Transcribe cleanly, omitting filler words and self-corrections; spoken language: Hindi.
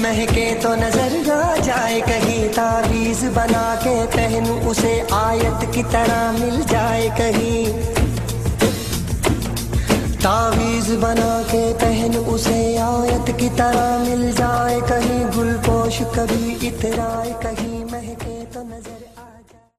महके तो नजर आ जाए कहीं, तावीज बना के पहनूं उसे आयत की तरह मिल जाए कहीं। तावीज बना के पहनूं उसे आयत की तरह मिल जाए कहीं, गुलपोश कभी इतराए कहीं।